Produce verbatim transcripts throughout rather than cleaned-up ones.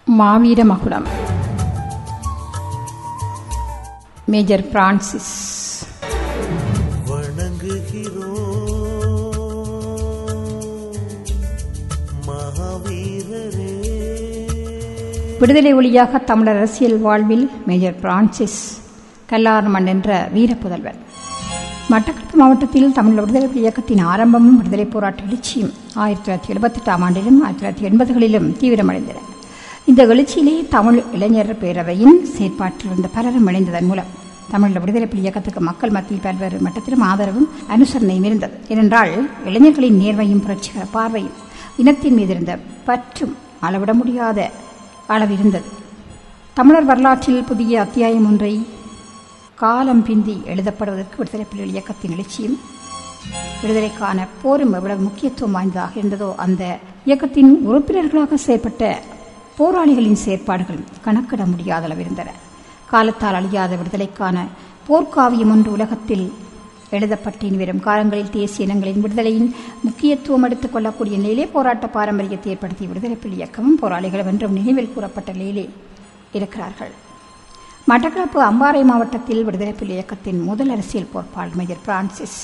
மாவீர மகுடம் major Francis. விடுதலை ஒளியாக தமிழர் அரசியல் வாழ்வில் மேஜர் பிரான்சிஸ் கல்லார்மன் என்ற வீரப்புதல்வர். மட்டக்களப்பு மாவட்டத்தில் தமிழ் விடுதலை இயக்கத்தின் ஆரம்பமும் விடுதலை போராட்ட எழுச்சியும் ஆயிரத்தி தொள்ளாயிரத்தி எழுபத்தி எட்டாம் ஆண்டிலும் ஆயிரத்தி தொள்ளாயிரத்தி எண்பதுகளிலும் தீவிரமடைந்தன. இந்த எழுச்சியிலே தமிழ் இளைஞர் பேரவையின் செயற்பாட்டில் இருந்த பலரும் இணைந்ததன் மூலம் தமிழ் விடுதலை இயக்கத்துக்கு மக்கள் மத்தியில் பல்வேறு மட்டத்திலும் ஆதரவும் அனுசரணையும் இருந்தது. ஏனென்றால் இளைஞர்களின் நேர்மையும் புரட்சிகர பார்வையும் இனத்தின் மீது இருந்த பற்றும் அளவிட முடியாத அளவிருந்தது. தமிழர் வரலாற்றில் புதிய அத்தியாயம் ஒன்றை காலம் பிந்தி எழுதப்படுவதற்கு விடுதலை புலிகள் இயக்கத்தின் எழுச்சியும் விடுதலைக்கான போரும் எவ்வளவு முக்கியத்துவம் வாய்ந்ததாக இருந்ததோ அந்த இயக்கத்தின் உறுப்பினர்களாக செயற்பட்ட போராளிகளின் செயற்பாடுகள் கணக்கிட முடியாத அளவிருந்தன. காலத்தால் அழியாத விடுதலைக்கான போர்க்காவியம் ஒன்று உலகத்தில் எழுதப்பட்ட வரும் காலங்களில் தேசிய இனங்களின் விடுதலையின் முக்கியத்துவம் எடுத்துக் கொள்ளக்கூடிய நிலையிலே போராட்ட பாரம்பரியத்தை ஏற்படுத்திய விடுதலை புலி இயக்கமும் போராளிகள் என்றும் நினைவில் கூறப்பட்ட நிலையிலே இருக்கிறார்கள். மட்டக்களப்பு அம்பாறை மாவட்டத்தில் விடுதலை புலி இயக்கத்தின் முதல் அரசியல் பொறுப்பாளர் மேஜர் பிரான்சிஸ்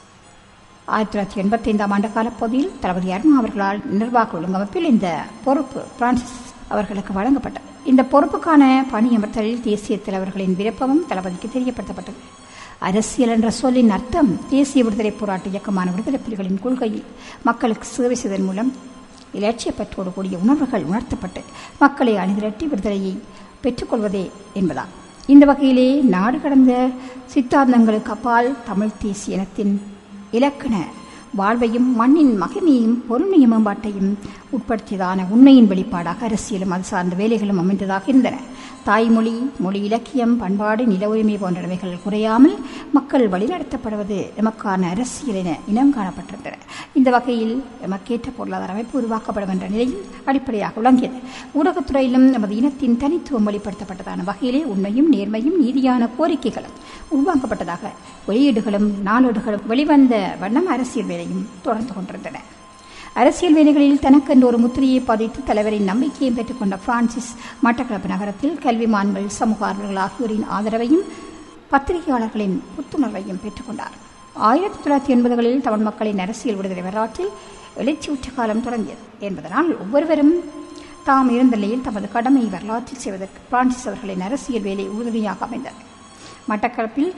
ஆயிரத்தி தொள்ளாயிரத்தி எண்பத்தி ஐந்தாம் ஆண்டு காலப்பகுதியில் தளபதி அருணா அவர்களால் நிர்வாக ஒழுங்கமைப்பில் இந்த பொறுப்பு பிரான்சிஸ் அவர்களுக்கு வழங்கப்பட்டது. இந்த பொறுப்புக்கான பணியமர்த்தலில் தேசிய தலைவர்களின் விருப்பமும் தளபதிக்கு தெரியப்படுத்தப்பட்டது. அரசியல் என்ற சொல்லின் அர்த்தம் தேசிய விடுதலை போராட்ட இயக்கமான விடுதலை புலிகளின் கொள்கையில் மக்களுக்கு சேவை செய்வதன் மூலம் இலட்சியப்பற்றோடு கூடிய உணர்வுகள் உணர்த்தப்பட்டு மக்களை அணிதிரட்டி விடுதலையை பெற்றுக்கொள்வதே என்பதால் இந்த வகையிலே நாடு கடந்த சித்தாந்தங்களுக்கு அப்பால் தமிழ் தேசிய இனத்தின் இலக்கண வாழ்வையும் மண்ணின் மகிமையும் பொருண்மைய மேம்பாட்டையும் உட்படுத்தியதான உண்மையின் வெளிப்பாடாக அரசியலும் அது சார்ந்த வேலைகளும் அமைந்ததாக இருந்தன. தாய்மொழி, மொழி, இலக்கியம், பண்பாடு, நில உரிமை போன்றவைகள் குறையாமல் மக்கள் வழிநடத்தப்படுவது எமக்கான அரசியல் என இனம் காணப்பட்டிருந்தன. இந்த வகையில் எமக்கேற்ற பொருளாதார அமைப்பு உருவாக்கப்படும் என்ற நிலையில் அடிப்படையாக விளங்கியது. ஊடகத்துறையிலும் நமது இனத்தின் தனித்துவம் வெளிப்படுத்தப்பட்டதான வகையிலே உண்மையும் நேர்மையும் நீதியான கோரிக்கைகளும் உருவாக்கப்பட்டதாக வெளியீடுகளும் நாளேடுகளும் வெளிவந்த வண்ணம் அரசியல் வேலையும் தொடர்ந்து கொண்டிருந்தன. அரசியல் வேலைகளில் தனக்கென்று ஒரு முத்திரையை பதித்து தலைவரின் நம்பிக்கையை பெற்றுக் கொண்ட பிரான்சிஸ் மட்டக்களப்பு நகரத்தில் கல்விமான்கள், சமூக ஆர்வலர்கள் ஆகியோரின் ஆதரவையும் பத்திரிகையாளர்களின் புத்துணர்வையும் பெற்றுக் கொண்டார். ஆயிரத்தி தொள்ளாயிரத்தி எண்பதுகளில் தமிழ் மக்களின் அரசியல் விடுதலை வரலாற்றில் எழுச்சி உச்ச காலம் தொடங்கியது என்பதனால் ஒவ்வொருவரும் தாம் இருந்த நிலையில் தமது கடமை வரலாற்றில் செய்வதற்கு பிரான்சிஸ் அவர்களின் அரசியல் வேலை உறுதுணையாக அமைந்தது. மட்டக்களப்பில்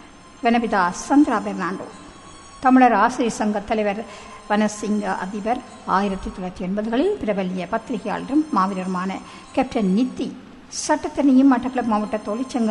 வனபிதா சந்திரா பெர்னாண்டோ, தமிழர் ஆசிரியர் சங்க தலைவர் வனசிங்க அதிபர், ஆயிரத்தி தொள்ளாயிரத்தி எண்பதுகளில் பிரபல்ய பத்திரிகையாளரும் மாவீரருமான கேப்டன் நித்தி, சட்டத்தனியும் மட்டக்களப்பு மாவட்ட தொழிற்சங்க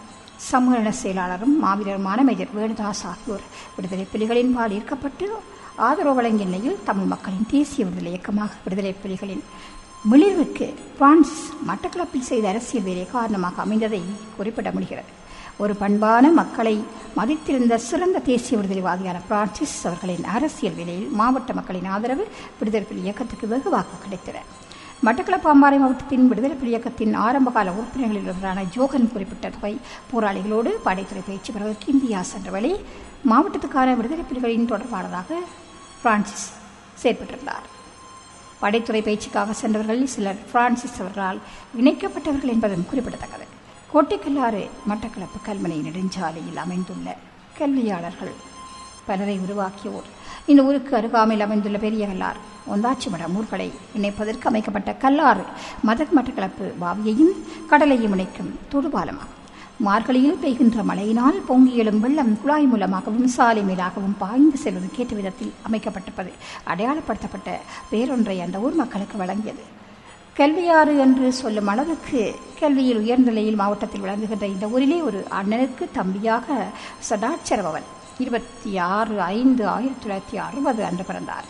சம்மேளன செயலாளரும் மாவீரருமான மேஜர் வேணுதாஸ் ஆகியோர் விடுதலை புலிகளின் பால் ஈர்க்கப்பட்டு ஆதரவு வழங்கிய நிலையில் தமிழ் மக்களின் தேசிய விடுதலை இயக்கமாக விடுதலை புலிகளின் மிளிர்வுக்கு பிரான்சிஸ் மட்டக்களப்பில் செய்த அரசியல் வேலை காரணமாக அமைந்ததை குறிப்பிட முடிகிறது. ஒரு பண்பான மக்களை மதித்திருந்த சிறந்த தேசிய விடுதலைவாதியான பிரான்சிஸ் அவர்களின் அரசியல் வேலையில் மாவட்ட மக்களின் ஆதரவு விடுதலை புலி இயக்கத்துக்கு வெகுவாக கிடைத்தன. மட்டக்களப்பு அம்பாறை மாவட்டத்தின் விடுதலை புலி இயக்கத்தின் ஆரம்பகால உறுப்பினர்களில் ஒருவரான ஜோகன் குறிப்பிட்ட தொகை போராளிகளோடு படைத்துறை பயிற்சி பெறுவதற்கு இந்தியா சென்ற வழி மாவட்டத்துக்கான விடுதலை புலிகளின் தொடர்பாளராக பிரான்சிஸ் செயற்பட்டிருந்தார். படைத்துறை பயிற்சிக்காக சென்றவர்களில் சிலர் பிரான்சிஸ் அவர்களால் இணைக்கப்பட்டவர்கள் என்பதும் குறிப்பிடத்தக்கது. கோட்டைக்கல்லாறு மட்டக்களப்பு கல்முனை நெடுஞ்சாலையில் அமைந்துள்ள கல்வியாளர்கள் பலரை உருவாக்கியோர் இந்த ஊருக்கு அருகாமையில் அமைந்துள்ள பெரிய கல்லாறு, ஒந்தாச்சிமடம் ஊர்களை இணைப்பதற்கு அமைக்கப்பட்ட கல்லாறு மதக் மட்டக்களப்பு பாவியையும் கடலையும் இணைக்கும் தொடுபாலமாகும். மார்கழியில் பெய்கின்ற மழையினால் பொங்கி எழும் வெள்ளம் குழாய் மூலமாகவும் சாலை மேலாகவும் பாய்ந்து செல்வது கேட்ட விதத்தில் அமைக்கப்பட்டிருப்பது அடையாளப்படுத்தப்பட்ட பேரொன்றை அந்த ஊர் மக்களுக்கு வழங்கியது. கல்வியாறு என்று சொல்லும் அளவுக்கு கல்வியில் உயர்ந்த நிலையில் மாவட்டத்தில் விளங்குகின்ற இந்த ஊரிலே ஒரு அண்ணனுக்கு தம்பியாக சடாட்சரபவன் இருபத்தி ஆறு ஐந்து ஆயிரத்தி தொள்ளாயிரத்தி அறுபது அன்று பிறந்தார்.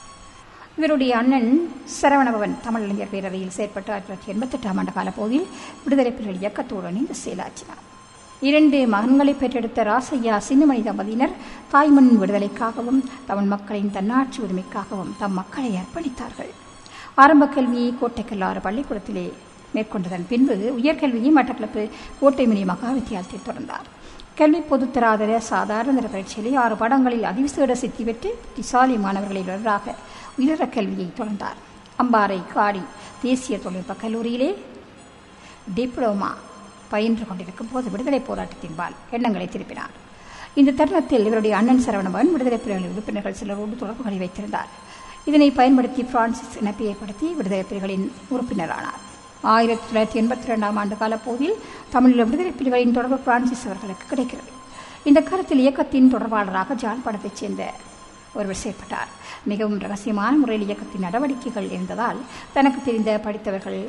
இவருடைய அண்ணன் சரவணபவன் தமிழ் இளைஞர் பேரவையில் செயற்பட்டு ஆயிரத்தி தொள்ளாயிரத்தி எண்பத்தி எட்டாம் ஆண்டு காலப்பகுதியில் விடுதலை புலிகள் இயக்கத்தோடு இணைந்து செயலாற்றினார். இரண்டு மகன்களை பெற்றெடுத்த ராசையா சின்னமணி தம்பதியினர் தாய்மண் விடுதலைக்காகவும் தமிழ் மக்களின் தன்னாட்சி உரிமைக்காகவும் தம் மக்களை அர்ப்பணித்தார்கள். ஆரம்ப கல்வியை கோட்டைக்கல்லாறு பள்ளிக்கூடத்திலே மேற்கொண்டதன் பின்பு உயர்கல்வியை மட்டக்களப்பு கோட்டைமணி மகா வித்தியாலயத்தில் தொடர்ந்தார். கல்வி பொதுத்தராதர சாதாரண தர பரீட்சையிலே ஆறு பாடங்களில் அதிவிசேட சித்தி பெற்று திசாலி மாணவர்களில் ஒருவராக உயர கல்வியை தொடர்ந்தார். அம்பாறை காடி தேசிய தொழில்நுட்ப கல்லூரியிலே டிப்ளோமா பயின்று கொண்டிருக்கும் போது விடுதலை போராட்டத்தின்பால் எண்ணங்களை திருப்பினார். இந்த தருணத்தில் இவருடைய அண்ணன் சரவணபவன் விடுதலை புலிகளின் உறுப்பினர்கள் சிலரோடு தொடர்புகளை வைத்திருந்தார். இதனை பயன்படுத்தி பிரான்சிஸ் இணைப்பை ஏற்படுத்தி விடுதலை புலிகளின் உறுப்பினரானார். ஆயிரத்தி தொள்ளாயிரத்தி எண்பத்தி இரண்டாம் ஆண்டு காலப்போதில் தமிழில் விடுதலை புலிகளின் தொடர்பு பிரான்சிஸ் அவர்களுக்கு கிடைக்கிறது. இந்த காலத்தில் இயக்கத்தின் தொடர்பாளராக ஜாழ்ப்பாணத்தைச் சேர்ந்த ஒருவர் செயற்பட்டார். மிகவும் ரகசியமான முறையில் இயக்கத்தின் நடவடிக்கைகள் இருந்ததால் தனக்கு தெரிந்த படித்தவர்கள்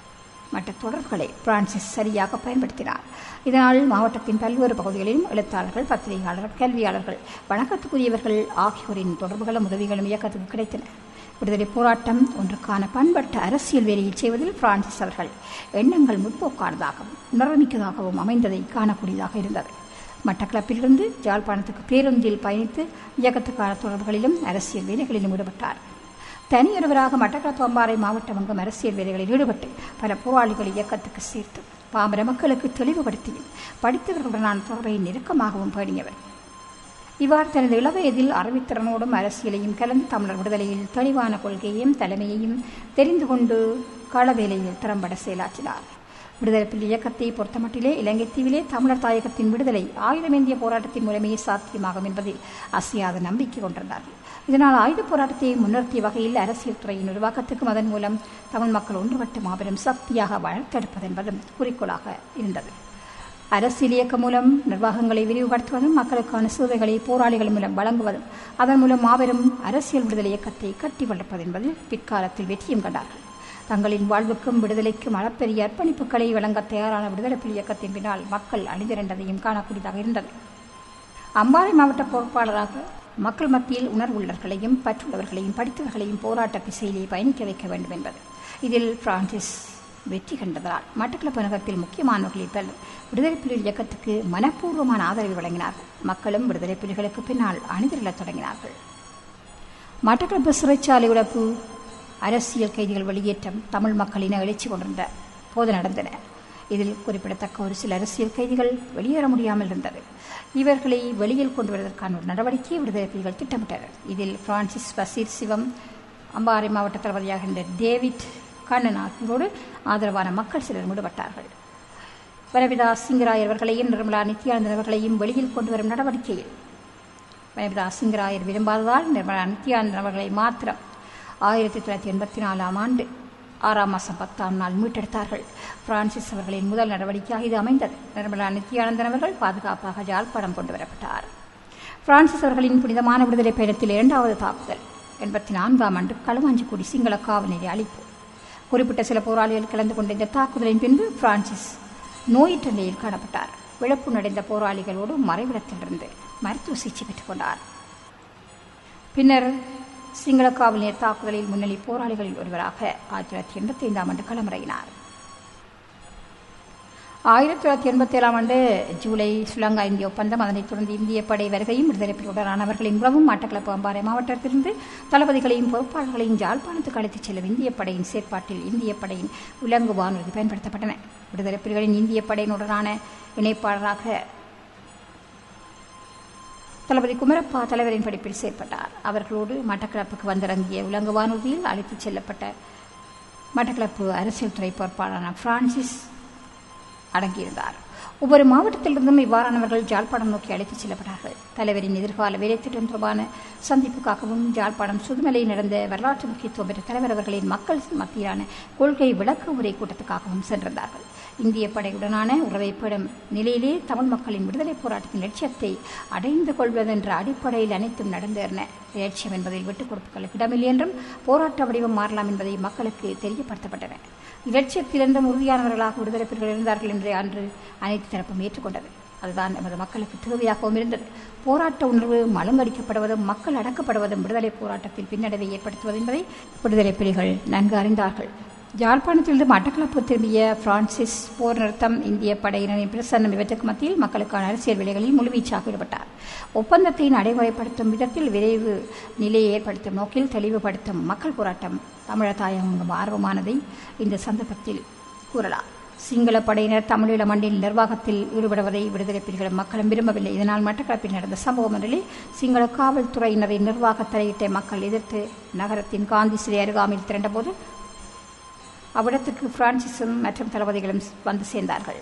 மற்ற தொடர்புகளை பிரான்சிஸ் சரியாக பயன்படுத்தினார். இதனால் மாவட்டத்தின் பல்வேறு பகுதிகளிலும் எழுத்தாளர்கள், பத்திரிகையாளர்கள், கல்வியாளர்கள், வணக்கத்துக்குரியவர்கள் ஆகியோரின் தொடர்புகளும் உதவிகளும் இயக்கத்துக்கு கிடைத்தன. விடுதலை போராட்டம் ஒன்றுக்கான பண்பட்ட அரசியல் வேலையை செய்வதில் பிரான்சிஸ் அவர்கள் எண்ணங்கள் முற்போக்கானதாகவும் உணர்வுமிக்கதாகவும் அமைந்ததை காணக்கூடியதாக இருந்தது. மட்டக்களப்பிலிருந்து யாழ்ப்பாணத்துக்கு பேருந்தில் பயணித்து இயக்கத்துக்கான தொடர்புகளிலும் அரசியல் வேலைகளிலும் ஈடுபட்டார். தனியொருவராக மட்டக்களப்பு அம்பாறை மாவட்டம் அங்கும் அரசியல் வேலைகளில் ஈடுபட்டு பல போராளிகள் இயக்கத்துக்கு சேர்த்து பாமர மக்களுக்கு தெளிவுபடுத்தியும் படித்தவர்களுடனான தொடர்பை நெருக்கமாகவும் பேணியவர். இவ்வாறு தனது இளவயதில் அறிவித்திறனோடும் அரசியலையும் கலந்து தமிழர் விடுதலையில் தெளிவான கொள்கையையும் தலைமையையும் தெரிந்து கொண்டு களவேலையில் திறம்பட செயலாற்றினார். விடுதலை புலி இயக்கத்தை பொறுத்தமட்டிலே இலங்கை தீவிலே தமிழர் தாயகத்தின் விடுதலை ஆயுதமேந்திய போராட்டத்தின் மூலமே சாத்தியமாகும் என்பதில் அசையாத நம்பிக்கை கொண்டிருந்தார்கள். இதனால் ஆயுத போராட்டத்தை முன்னிறுத்திய வகையில் அரசியல் துறையின் உருவாக்கத்துக்கும் அதன் மூலம் தமிழ் மக்கள் ஒன்றுபட்டு மாபெரும் சக்தியாக வளர்த்தெடுப்பது என்பதும் குறிக்கோளாக இருந்தது. அரசியல் இயக்கம் மூலம் நிர்வாகங்களை விரிவுபடுத்துவதும் மக்களுக்கான சேவைகளை போராளிகள் மூலம் வழங்குவதும் அதன் மூலம் மாபெரும் அரசியல் விடுதலை இயக்கத்தை கட்டி வளர்ப்பது என்பதில் பிற்காலத்தில் வெற்றியும் கண்டார்கள். தங்களின் வாழ்வுக்கும் விடுதலைக்கும் அளப்பெரிய அர்ப்பணிப்புகளை வழங்க தயாரான விடுதலை புலி இயக்கத்தின் பின்னால் மக்கள் அணிதிரண்டதையும் காணக்கூடியதாக இருந்தது. அம்பாறை மாவட்ட பொறுப்பாளராக மக்கள் மத்தியில் உணர்வுள்ளவர்களையும் பற்றுள்ளவர்களையும் படித்தவர்களையும் போராட்ட திசையிலே பயணிக்க வைக்க வேண்டும் என்பது. இதில் பிரான்சிஸ் வெற்றி கண்டதால் மட்டக்களப்பு நகரத்தில் முக்கியமானவர்களில் பலர் விடுதலை புலி இயக்கத்துக்கு மனப்பூர்வமான ஆதரவை வழங்கினார்கள். மக்களும் விடுதலை புலிகளுக்கு பின்னால் அணிதிரளத் தொடங்கினார்கள். மட்டக்களப்பு சிறைச்சாலை உடைப்பு, அரசியல் கைதிகள் வெளியேற்றம் தமிழ் மக்களின எழுச்சி கொண்டிருந்த போது நடந்தன. இதில் குறிப்பிடத்தக்க ஒரு சில அரசியல் கைதிகள் வெளியேற முடியாமல் இருந்தது. இவர்களை வெளியில் கொண்டு வருவதற்கான ஒரு நடவடிக்கையை விடுதலை புலிகள் திட்டமிட்டனர். இதில் பிரான்சிஸ், பசீர், சிவம், அம்பாறை மாவட்ட தளபதியாக இருந்த டேவிட் கண்ணன் ஆகியோரோடு ஆதரவான மக்கள் சிலர் ஈடுபட்டார்கள். வனவிதா சிங்கராயர் அவர்களையும் நிர்மலா நித்யானந்தன் அவர்களையும் வெளியில் கொண்டு வரும் நடவடிக்கையில் வனவிதா சிங்கராயர் விரும்பாததால் நிர்மலா நித்யானந்தன் அவர்களை மாத்திரம் ஆயிரத்தி தொள்ளாயிரத்தி எண்பத்தி நாலாம் ஆண்டு ஆறாம் மாதம் பத்தாம் நாள் மீட்டெடுத்தார்கள். பிரான்சிஸ் அவர்களின் முதல் நடவடிக்கையாக இது அமைந்தது. நிர்மலா நித்யானந்தன் அவர்கள் பாதுகாப்பாக யாழ்ப்பாணம் கொண்டு வரப்பட்டார். பிரான்சிஸ் அவர்களின் புனிதமான விடுதலை பயணத்தில் இரண்டாவது தாக்குதல் எண்பத்தி நான்காம் ஆண்டு களுவாஞ்சிக்குடி சிங்கள காவல் நிலைய அழிப்பு. குறிப்பிட்ட சில போராளிகள் கலந்து கொண்ட இந்த தாக்குதலின் பின்பு பிரான்சிஸ் நோயற்ற நிலையில் காணப்பட்டார். விழப்பு நடைந்த போராளிகளோடு மறைவிடத்திலிருந்து மருத்துவ சிகிச்சை பெற்றுக் கொண்டார். பின்னர் சிங்கள காவல் நிலைய தாக்குதலில் முன்னணி போராளிகளில் ஒருவராக ஆயிரத்தி தொள்ளாயிரத்தி எண்பத்தி ஐந்தாம் ஆண்டு களமிறங்கினார். ஆயிரத்தி தொள்ளாயிரத்தி எண்பத்தி ஏழாம் ஆண்டு ஜூலை ஸ்ரீலங்கா இந்திய ஒப்பந்தம், அதனைத் தொடர்ந்து இந்திய படை வருகையும் விடுதலை புலிகளுடனானவர்களின் உறவும் மட்டக்களப்பு அம்பாறை மாவட்டத்திலிருந்து தளபதிகளையும் பொறுப்பாளர்களையும் யாழ்ப்பாணத்துக்கு அழைத்துச் செல்லும் இந்திய படையின் செயற்பாட்டில் இந்திய படையின் உலங்கு வானூர்தி பயன்படுத்தப்பட்டன. விடுதலை புலிகளின் இந்திய படையினுடனான இணைப்பாளராக தளபதி குமரப்பா தலைவரின் படிப்பில் செயற்பட்டார். அவர்களோடு மட்டக்களப்புக்கு வந்திறங்கிய உலங்கு வானூர்தியில் அழைத்துச் செல்லப்பட்ட மட்டக்களப்பு அரசியல் துறை பொறுப்பாளரான பிரான்சிஸ் அடங்கியிருந்தார். ஒவ்வொரு மாவட்டத்திலிருந்தும் இவ்வாறானவர்கள் யாழ்ப்பாணம் நோக்கி அழைத்துச் செல்லப்பட்டார்கள். தலைவரின் எதிர்கால வேலைத்திட்டம் தொடர்பான சந்திப்புக்காகவும் யாழ்ப்பாணம் சுதுமலையில் நடந்த வரலாற்று முக்கியத்துவம் பெற்ற தலைவர் அவர்களின் மக்கள் மத்தியிலான கொள்கை விளக்க உரை கூட்டத்துக்காகவும் சென்றிருந்தார்கள். இந்திய படையுடனான உறவை பெறும் நிலையிலே தமிழ் மக்களின் விடுதலை போராட்டத்தின் லட்சியத்தை அடைந்து கொள்வதென்ற அடிப்படையில் அனைத்தும் நடந்தேறின. லட்சியம் என்பதில் விட்டுக் கொடுப்புகளுக்கு இடமில்லை என்றும் போராட்ட வடிவம் மாறலாம் என்பதை மக்களுக்கு தெரியப்படுத்தப்பட்டன. இலட்சியத்திலிருந்தும் உறுதியானவர்களாக விடுதலை புலிகள் இருந்தார்கள் என்றே அன்று அனைத்து தரப்பும் ஏற்றுக்கொண்டது. அதுதான் எமது மக்களுக்கு தேவையாகவும் இருந்தது. போராட்ட உணர்வு மழுங்கடிக்கப்படுவதும் மக்கள் அடக்கப்படுவதும் விடுதலை போராட்டத்தில் பின்னடைவை ஏற்படுத்துவது என்பதை விடுதலை புலிகள் நன்கு அறிந்தார்கள். யாழ்ப்பாணத்திலிருந்து மட்டக்களப்பு திரும்பிய பிரான்சிஸ் போர் நிறுத்தம், இந்திய படையினரின் பிரசன்னம் இவற்றுக்கு மத்தியில் மக்களுக்கான அரசியல் வேலைகளில் முழுவீச்சாக ஈடுபட்டார். ஒப்பந்தத்தை நடைமுறைப்படுத்தும் விதத்தில் விரைவு நிலையை ஏற்படுத்தும் நோக்கில் தெளிவுபடுத்தும் மக்கள் போராட்டம் தமிழர் தாயகம் ஆர்வமானதை இந்த சந்தர்ப்பத்தில் கூறலாம். சிங்கள படையினர் தமிழீழ மண்ணில் நிர்வாகத்தில் ஈடுபடுவதை விடுதலை புலிகளும் மக்களும் விரும்பவில்லை. இதனால் மட்டக்களப்பில் நடந்த சம்பவம் ஒன்றிலே சிங்கள காவல்துறையினரின் நிர்வாக தலையீட்டை மக்கள் எதிர்த்து நகரத்தின் காந்தி சிலை அருகாமையில் திரண்டபோது அவ்விடத்திற்கு பிரான்சிஸும் மற்றும் தளபதிகளும் வந்து சேர்ந்தார்கள்.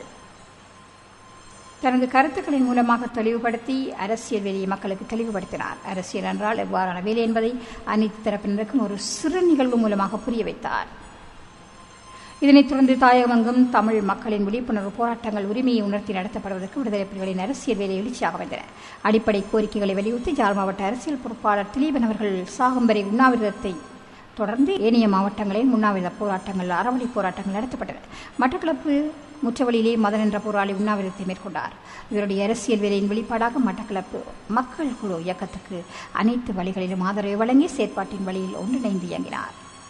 தனது கருத்துக்களின் மூலமாக தெளிவுபடுத்தி அரசியல் வேலையை மக்களுக்கு தெளிவுபடுத்தினார். அரசியல் என்றால் எவ்வாறான வேலை என்பதை அனைத்து தரப்பினருக்கும் ஒரு சிறு நிகழ்வு மூலமாக புரிய வைத்தார். இதனைத் தொடர்ந்து தாயகமெங்கும் தமிழ் மக்களின் விழிப்புணர்வு போராட்டங்கள் உரிமையை உணர்த்தி நடத்தப்படுவதற்கு விடுதலை புலிகளின் அரசியல் வேலை எழுச்சியாக வந்தன. அடிப்படை கோரிக்கைகளை வலியுறுத்தி ஜாழ் மாவட்ட அரசியல் பொறுப்பாளர் திலீபன் அவர்கள் சாகும் வரை உண்ணாவிரதத்தை தொடர்ந்து ஏனைய மாவட்டங்களில் உண்ணாவிரத போராட்டங்கள் அறவழி போராட்டங்கள் நடத்தப்பட்டன. மட்டக்களப்பு முற்றவழியிலே மதன் என்ற போராளி உண்ணாவிரதத்தை மேற்கொண்டார். இவருடைய அரசியல் வேலையின் வெளிப்பாடாக மட்டக்களப்பு மக்கள் குழு இயக்கத்துக்கு அனைத்து வழிகளிலும் ஆதரவு வழங்கி செயற்பாட்டின் வழியில் ஒன்றிணைந்து இயங்கினார்.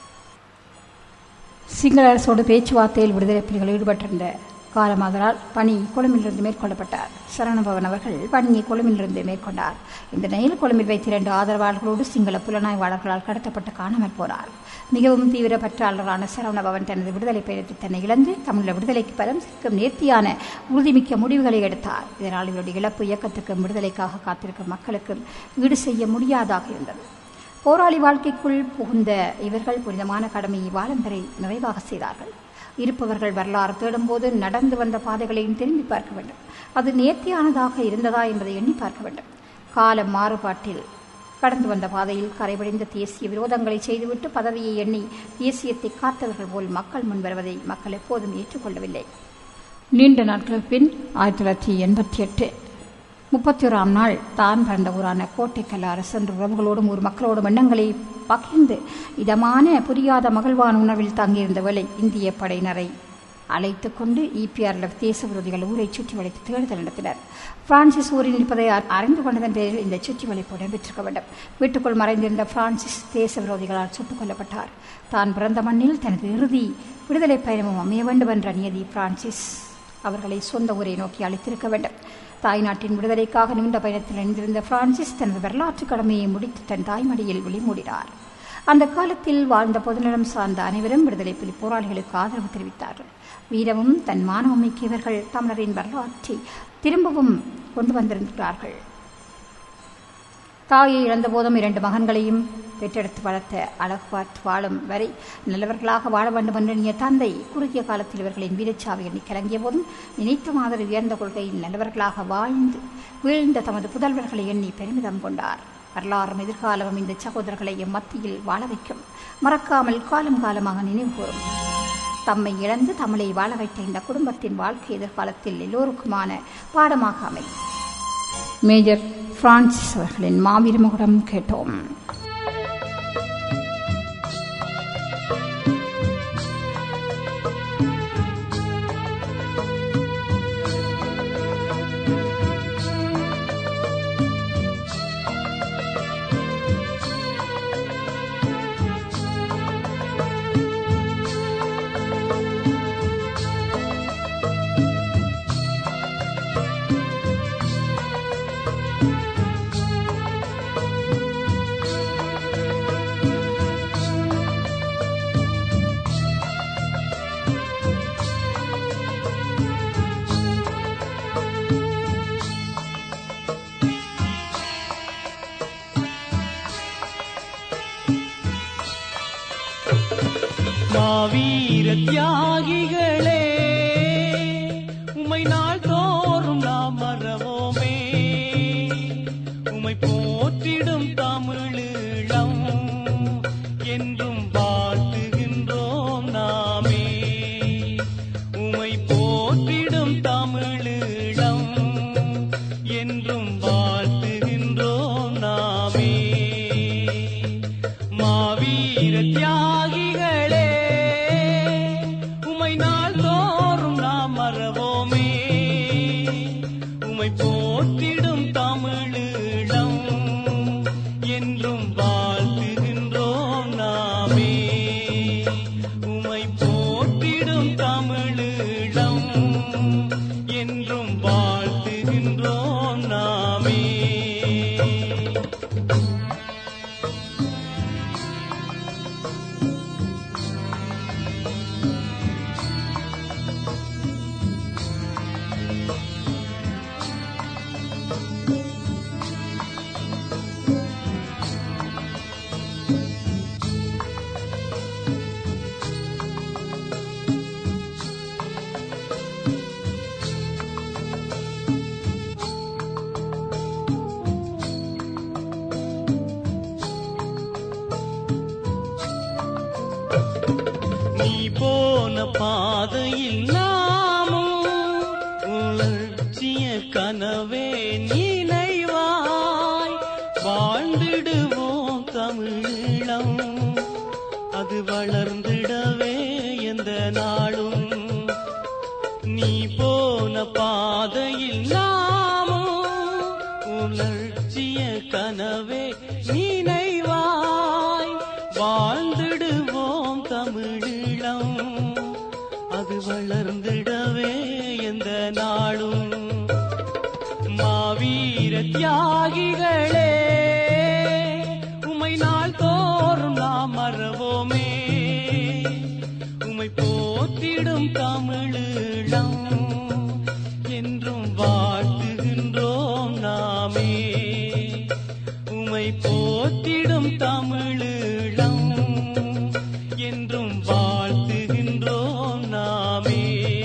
சிங்கள அரசோடு பேச்சுவார்த்தையில் விடுதலை புலிகள் ஈடுபட்டிருந்த காலமாதலால் பணி கொழும்பிலிருந்து மேற்கொள்ளப்பட்டார். சரவணபவன் அவர்கள் பணியை கொழும்பிலிருந்து மேற்கொண்டார். இந்த நிலையில் கொழும்பில் வைத்த இரண்டு ஆதரவாளர்களோடு சிங்கள புலனாய்வாளர்களால் கடத்தப்பட்டு காணாமல் போனார். மிகவும் தீவிர பற்றாளரான சரவணபவன் தனது விடுதலை பயணத்தில் தன்னை இழந்து தமிழ விடுதலைக்கு பலம் சேர்க்கும் நேர்த்தியான உறுதிமிக்க முடிவுகளை எடுத்தார். இதனால் இவருடைய இழப்பு இயக்கத்துக்கும் விடுதலைக்காக காத்திருக்கும் மக்களுக்கும் ஈடு செய்ய முடியாதாக இருந்தது. போராளி வாழ்க்கைக்குள் புகுந்த இவர்கள் புனிதமான கடமையை வாழம்பெறை நிறைவாக செய்தார்கள். இருப்பவர்கள் வரலாறு தேடும்போது நடந்து வந்த பாதைகளையும் திரும்பி பார்க்க வேண்டும். அது நேர்த்தியானதாக இருந்ததா என்பதை எண்ணி பார்க்க வேண்டும். கால மாறுபாட்டில் கடந்து வந்த பாதையில் கரைபடிந்த தேசிய விரோதங்களை செய்துவிட்டு பதவியை எண்ணி தேசியத்தை காத்தவர்கள் போல் மக்கள் முன் வருவதை மக்கள் எப்போதும் ஏற்றுக்கொள்ளவில்லை. நீண்ட நாட்களுக்கு பின் ஆயிரத்தி தொள்ளாயிரத்தி எண்பத்தி எட்டு முப்பத்தி ஓராம் நாள் தான் பிறந்த ஊரான கோட்டைக்கல்ல அரசன்று உறவுகளோடும் ஊர் மக்களோடும் எண்ணங்களை பகிர்ந்து இதமான புரியாத மகிழ்வான உணர்வில் தங்கியிருந்த வேளை இந்திய படையினரை அழைத்துக் கொண்டு இபிஆர்எல் தேச விரோதிகள் ஊரை சுற்றி வளைத்து தேடுதல் நடத்தினர். பிரான்சிஸ் ஊரில் இருப்பதை அறிந்து கொண்டதன் பேரில் இந்த சுற்றி வளைப்பு இடம்பெற்றிருக்க வேண்டும். வீட்டுக்குள் மறைந்திருந்த பிரான்சிஸ் தேச விரோதிகளால் சுட்டுக் கொல்லப்பட்டார். தான் பிறந்த மண்ணில் தனது இறுதி விடுதலை பயணமும் அமைய வேண்டும் என்ற நியதி பிரான்சிஸ் அவர்களை சொந்த ஊரை நோக்கி அழைத்திருக்க வேண்டும். தாய்நாட்டின் விடுதலைக்காக நீண்ட பயணத்தில் இணைந்திருந்த பிரான்சிஸ் தனது வரலாற்று கடமையை முடித்து தன் தாய்மடியில் விழிமூடினார். அந்த காலத்தில் வாழ்ந்த பொதுநலம் சார்ந்த அனைவரும் விடுதலை புலி போராளிகளுக்கு ஆதரவு தெரிவித்தார்கள். வீரமும் தன் மானமும் மிக்கவர்கள் தமிழரின் வரலாற்றை திரும்பவும் கொண்டு வந்திருக்கிறார்கள். தாயை இழந்த போதும் இரண்டு மகன்களையும் பெற்றெடுத்து வளர்த்த அழகு பார்த்து வாழும் வரை நல்லவர்களாக வாழ வேண்டும் என்று எண்ணிய தந்தை குறுகிய காலத்தில் இவர்களின் வீரச்சாவை எண்ணி கலங்கிய போதும் நினைத்த மாதிரி உயர்ந்த கொள்கையில் நல்லவர்களாக வாழ்ந்து வீழ்ந்த தமது புதல்வர்களை எண்ணி பெருமிதம் கொண்டார். வரலாறும் எதிர்காலமும் இந்த சகோதரர்களை மத்தியில் வாழ வைக்கும், மறக்காமல் காலம் காலமாக நினைவு கூறும். தம்மை இழந்து தமிழை வாழ வைத்த இந்த குடும்பத்தின் வாழ்க்கை எதிர்காலத்தில் எல்லோருக்குமான பாடமாக அமையும். மேஜர் பிரான்சிஸ் அவர்களின் மாவீரமுகம் கேட்டோம். மாவீர தியாகிகளே, உமை நாள் தோறும் நாம் மறவோமே. உமை போற்றிடும் தமிழீழம் என்றும் வாழ்த்துகின்றோம் நாமே. உமை போற்றிடும் தமிழீழம் என்றும் வாழ்த்துகின்றோம் நாமே. மாவீர தியாகிகளே, உமை போற்றிடும் தமிழீழம் என்றும் வாழ்த்துகின்றோம் நாமே. உமை போற்றிடும் தமிழீழம் என்றும் வாழ்த்துகின்றோம் நாமே. நீ போன பாதையில் நாமும் உலர்ச்சிய கனவே நினைவாய் வாழ்ந்திடுவோம் தமிழீழம் அது வளர்ந்திடவே எந்த நாளும். நீ போன பாதையில் நாமும் உலர்ச்சிய கனவே நினைவாய் வாழ்ந்திடுவோம் தமிழீழம் அது வளர்ந்திடவே எந்த நாளும். மாவீர தியாகிகளே உமை நாள் தோறும் நாம் மறவோமே. உமை போற்றிடும் தமிழீழம் என்றும் வாழ்த்துகின்றோம் நாமே. உமை போற்றிடும் தமிழீழம் என்றும் வாழ்த்துகின்றோம் நாமே.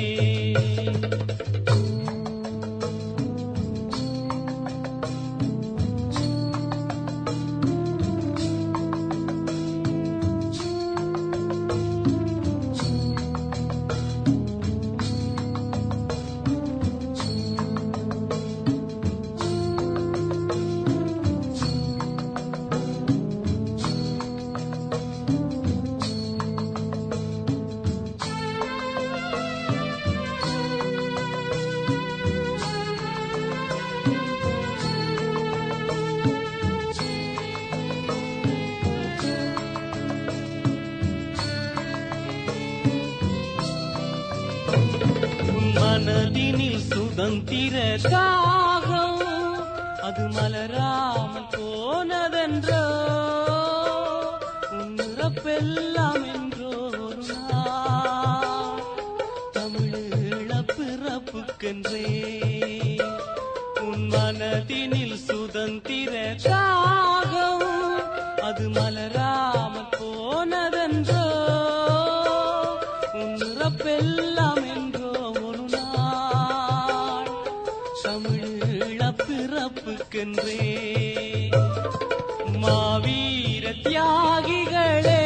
மனதினில் சுதந்திர தாகம் அது மலராமல் போனதென்றோ உன்னிறப்பெல்லாம் என்றோ ஒரு நாள் தமிழீழ பிறப்புக்கென்றே. உன் மனதினில் சுதந்திர தாகம் அது மலராமல் போனதென்றோ உன்னிறப்பெல்லாம் என்றோ தமிழீழ பிறப்புக்கென்றே. மாவீர தியாகிகளே